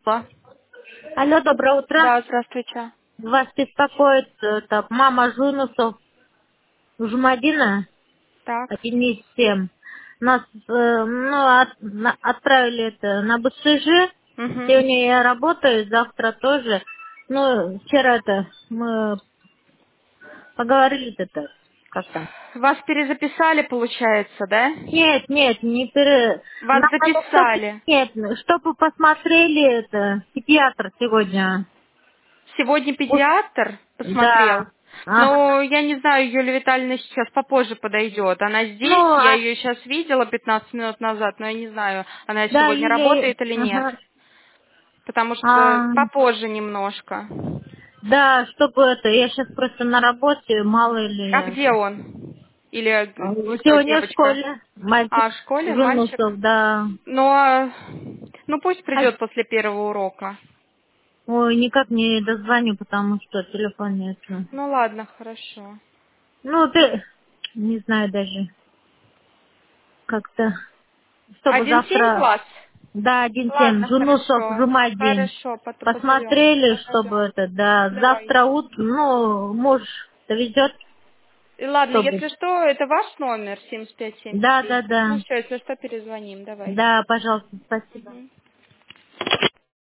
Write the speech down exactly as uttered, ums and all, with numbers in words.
Алло. Алло, доброе утро. Да, здравствуйте. Вас беспокоит э, так, мама Жунусов Жумадина, Так. один из семь. Нас э, ну, от- на- отправили это на БСЖ. Угу. Сегодня я работаю, завтра тоже. Ну, вчера это мы поговорили это как там. Вас перезаписали, получается, да? Нет, нет, не пере... Вас Надо, чтобы... записали. Нет, чтобы посмотрели это педиатр сегодня. Сегодня Вот, педиатр посмотрел. да. Ага. Но я не знаю, Юлия Витальевна сейчас попозже подойдет. Она Ну, здесь, я а ее сейчас видела пятнадцать минут назад, но я не знаю, она да, сегодня или... работает или нет. Ага. Потому что А, попозже немножко. да, чтобы это, я сейчас просто на работе, мало ли А я где это. он? Или А, вы кто, сегодня в девочка? школе А, мальчик в школе мальчик? Жунусов, да. Но, ну пусть А, придет после первого урока. ой, никак не дозвоню, потому что телефон нет. Ну ладно, хорошо. Ну, ты, не знаю даже, как-то, чтобы Один семь завтра, класс? да, один семь Ладно, Жунусов, хорошо. Жумадин, Хорошо, пот- позовем. посмотрели, чтобы это, да, Давай. завтра утром, ну, муж довезет, И ладно, чтобы, если что, это ваш номер семь пять семь да, три. да, да. Ну все, если что, перезвоним. Давай. Да, пожалуйста, спасибо. Мгм.